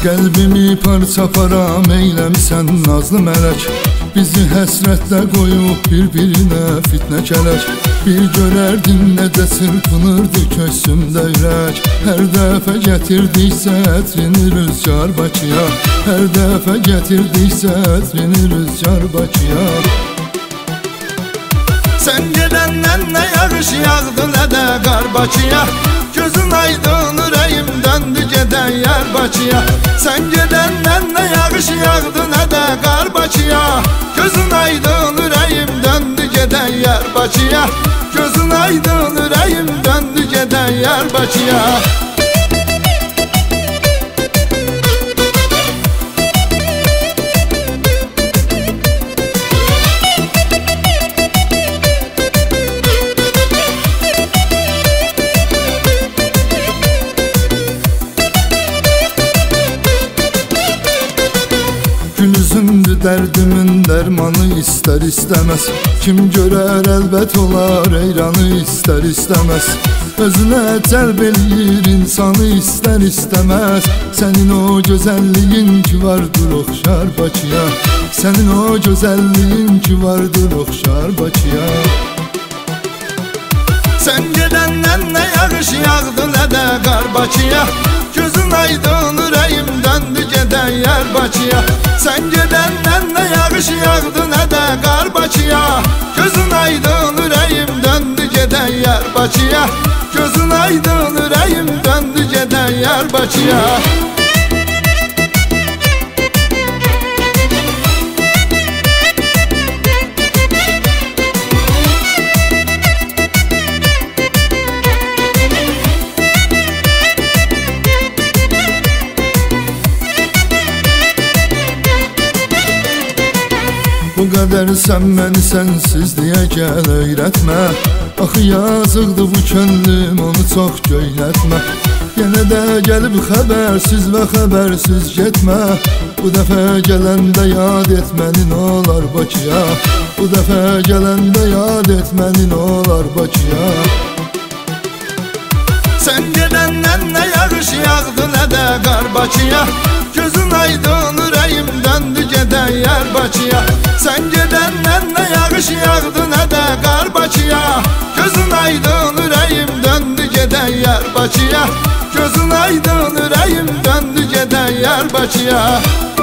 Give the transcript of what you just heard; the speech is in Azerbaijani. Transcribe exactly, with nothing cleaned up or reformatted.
Qəlbimi parça param eyləmsən nazlı mələk. Bizi həsrətlə qoyub bir-birinə fitnə kələk. Bir görərdin necə çırpınırdı köksümdə ürək. Hər dəfə gətirdiksə ətrini rüzgar Bakıya. Hər dəfə gətirdiksə ətrini rüzgar Bakıya. Sən gedəndən nə yağış yağdı nə də qar Bakıya. Gözün aydın ürəyim döndü gedən yer Bakıya. Sən gedəndən nə yağış yağdı nə də qar Bakıya. Gözün aydın ürəyim döndü gedən yer Bakıya. Gözün aydın ürəyim döndü gedən yer Bakıya. Gülüzümdü dərdimin dərmanı istər istəməz. Kim görər əlbət olar eyranı istər istəməz. Özünə cəlb eləyir insanı istər istəməz. Sənin o gözəlliyin ki vardır oxşar Bakıya. Sənin o gözəlliyin ki vardır oxşar Bakıya. Sən gedəndən nə yağış yağdı nə də qar Bakıya. Gözün aydın ürəyim döndü gedən yer Bakıya. Sən gedəndən nə yağış yağdı nə də qar Bakıya. Gözün aydın ürəyim döndü gedən yer Bakıya. Gözün aydın ürəyim döndü gedən yer Bakıya. Bu qədər sən məni sənsizliyə gəl öyrətmə. Axı yazıqdır bu könlüm onu çox göylətmə. Yenə də gəlib xəbərsiz və xəbərsiz getmə. Bu dəfə gələndə yad et məni nə olar Bakıya. Bu dəfə gələndə yad et məni nə olar Bakıya. Sən gedəndən nə yağış yağdı nə də qar Bakıya. Gözün aydın ürəyim döndü gedən yer Bakıya. Sən gedəndən nə yağış yağdı nə də qar Bakıya. Gözün aydın ürəyim döndü gedən yer Bakıya. Gözün aydın ürəyim döndü gedən yer Bakıya.